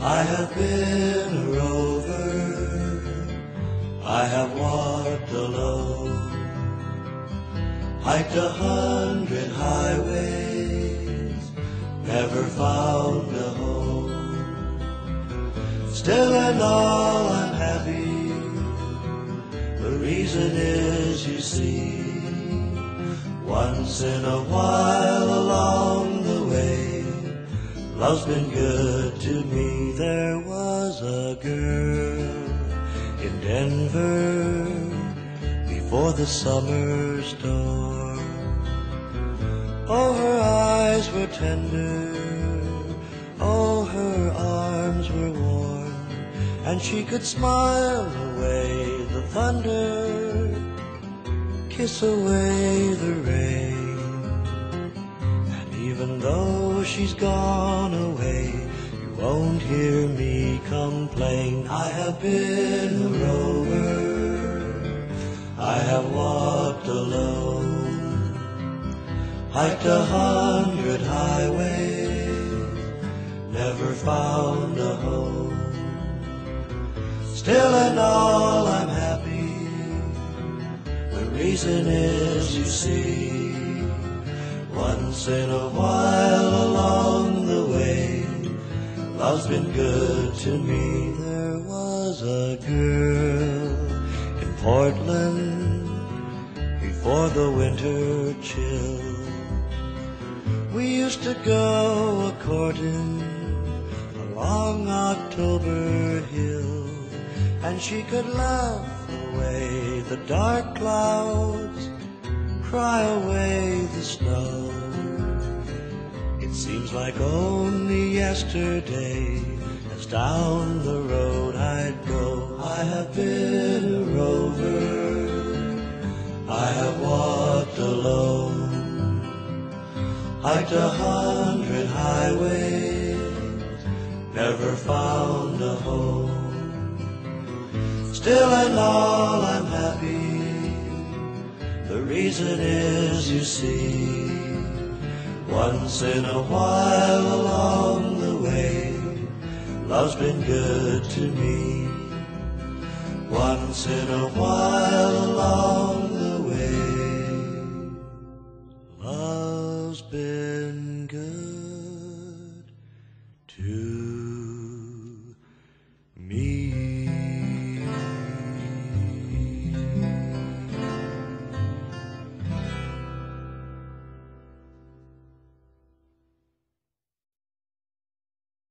I have been a rover, I have walked alone, hiked 100 highways, never found a home. Still and all I'm happy, the reason is, you see, once in a while along the way, love's been good to me. There was a girl in Denver before the summer storm. Oh, her eyes were tender, oh, her arms were warm, and she could smile away the thunder, kiss away the rain. And even though she's gone away, you won't hear me complain. I have been a rover, I have walked alone, hiked 100 highways, never found a home. Still and all I'm happy, the reason is, you see, once in a while along the way, love's been good to me. There was a girl in Portland before the winter chill. We used to go a-courting along October Hill, and she could laugh away the dark clouds, cry away the snow. It seems like only yesterday, as down the road I'd go. I have been a rover, I have walked alone, hiked 100 highways, never found a home. Still and all I'm happy, the reason is, you see, once in a while along the way, love's been good to me. Once in a while along